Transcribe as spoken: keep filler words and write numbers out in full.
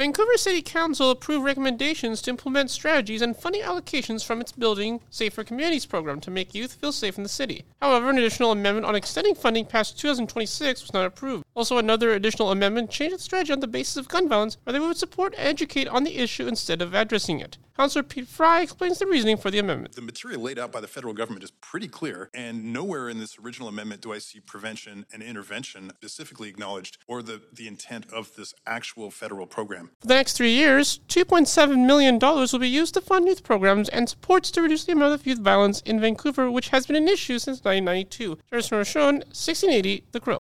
Vancouver City Council approved recommendations to implement strategies and funding allocations from its Building Safer Communities program to make youth feel safe in the city. However, an additional amendment on extending funding past two thousand twenty-six was not approved. Also, another additional amendment changed its strategy on the basis of gun violence, where they would support and educate on the issue instead of addressing it. Councillor Pete Fry explains the reasoning for the amendment. The material laid out by the federal government is pretty clear, and nowhere in this original amendment do I see prevention and intervention specifically acknowledged or the, the intent of this actual federal program. For the next three years, two point seven million dollars will be used to fund youth programs and supports to reduce the amount of youth violence in Vancouver, which has been an issue since nineteen ninety-two. Jason Rochon, sixteen eighty, The Crow.